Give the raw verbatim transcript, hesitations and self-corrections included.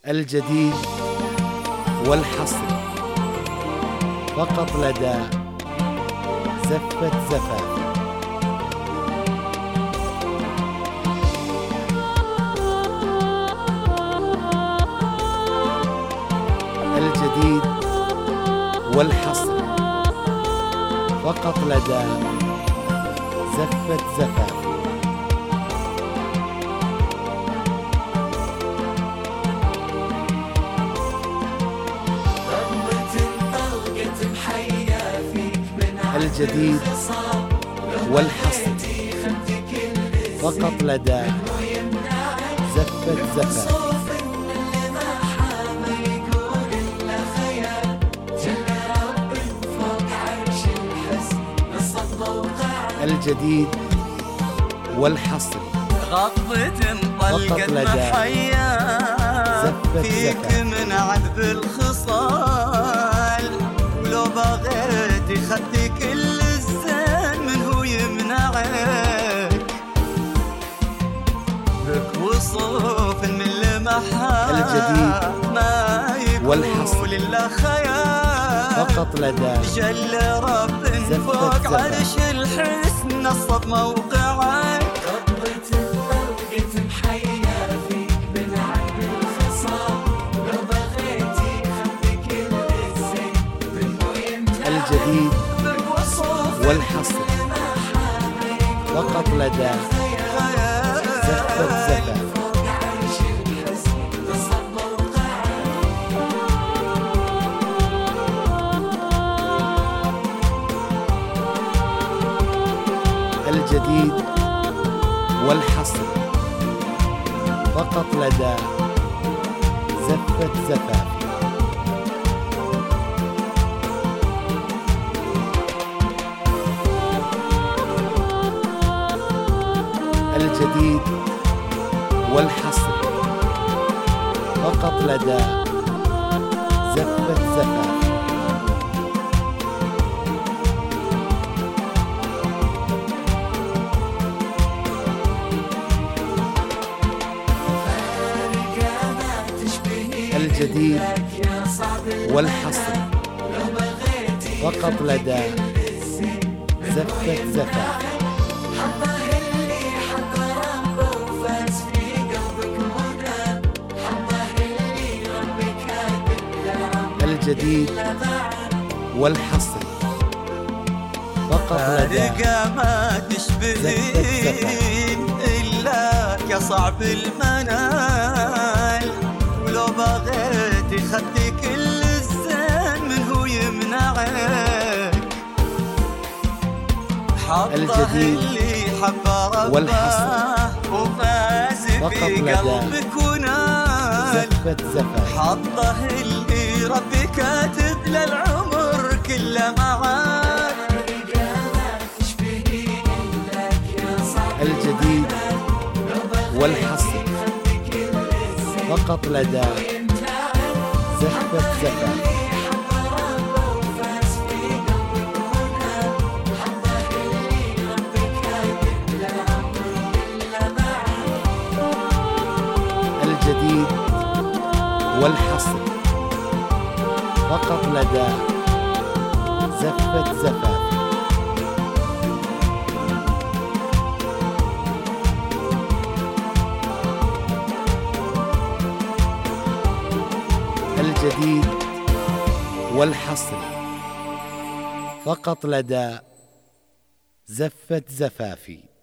الجديد والحصري فقط لدى زفة زفاف. الجديد والحصري فقط لدى زفة زفاف. الجديد والحصري فقط لدى زفة زفاف. الجديد والحصري غضة طلقت محيا فيك من عذب الخصال، ولو بغيت خدي كل الزين من هو يمنعك بك وصوف من المحا الجديد ما يقول إلا خيال فقط لدى جل رب فوق عرش الحسن نصب موقعك. غضة طلقت محيا فيك من عذب الخصام، لو بغيتي خدي كل الزين من هو يمنعك. الجديد والحصري فقط لدى زفة زفاف. الجديد والحصري فقط لدى زفة زفاف. الجديد والحصري فقط لدى زفة زفاف. الجديد والحصري فقط لدى زفة زفاف. الجديد والحصري فقط لدى ما تشبهين إلا كصعب المنال، ولو بغيت خدي كل الزين من هو يمنعك الجديد اللي حب ربه والحصري وفاز بقلبك ونال زفة زفاف. حظه اللي ربي كاتب للعمر كله معاك. الجديد والحصري فقط لدى زفة زفاف. الجديد والحصري فقط لدى زفة زفاف. الجديد والحصري فقط لدى زفة زفافي.